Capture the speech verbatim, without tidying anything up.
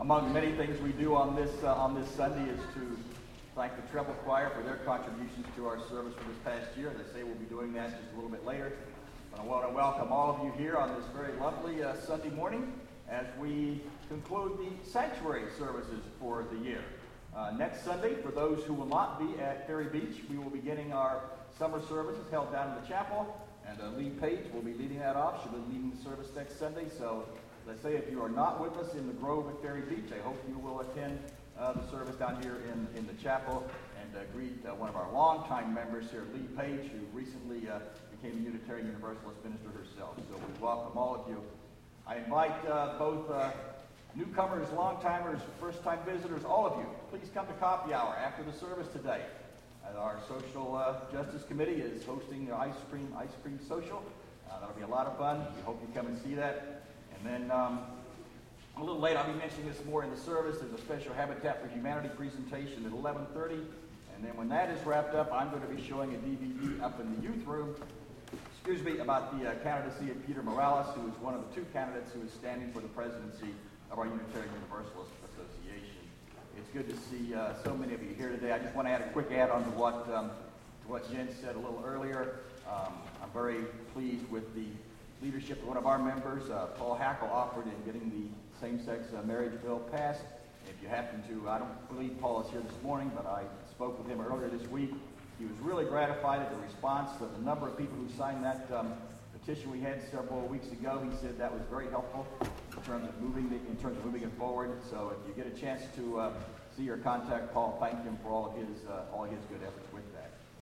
among many things we do on this uh, on this Sunday is to thank the treble choir for their contributions to our service for this past year. They say we'll be doing that just a little bit later. But I want to welcome all of you here on this very lovely uh, Sunday morning as we conclude the sanctuary services for the year. Uh, next Sunday, for those who will not be at Ferry Beach, we will be getting our summer services held down in the chapel, and uh, Lee Page will be leading that off. She'll be leading the service next Sunday. So, let's say if you are not with us in the Grove at Ferry Beach, I hope you will attend uh, the service down here in, in the chapel and uh, greet uh, one of our longtime members here, Lee Page, who recently uh, became a Unitarian Universalist minister herself. So we welcome all of you. I invite uh, both uh, newcomers, long-timers, first-time visitors, all of you, please come to Coffee Hour after the service today. Uh, our Social uh, Justice Committee is hosting the ice cream ice cream social. Uh, that'll be a lot of fun. We hope you come and see that. And then um, a little late, I'll be mentioning this more in the service. There's a special Habitat for Humanity presentation at eleven thirty. And then when that is wrapped up, I'm going to be showing a D V D up in the youth room, excuse me, about the uh, candidacy of Peter Morales, who is one of the two candidates who is standing for the presidency of our Unitarian Universalist Association. It's good to see uh, so many of you here today. I just want to add a quick add on to what, um, to what Jen said a little earlier. Um, I'm very pleased with the leadership of one of our members, uh, Paul Hackle, offered in getting the same-sex uh, marriage bill passed. If you happen to, I don't believe Paul is here this morning, but I spoke with him earlier this week. He was really gratified at the response of the number of people who signed that um, petition we had several weeks ago. He said that was very helpful in terms of moving the, in terms of moving it forward. So if you get a chance to uh, see or contact Paul, thank him for all of his uh, all of his good efforts with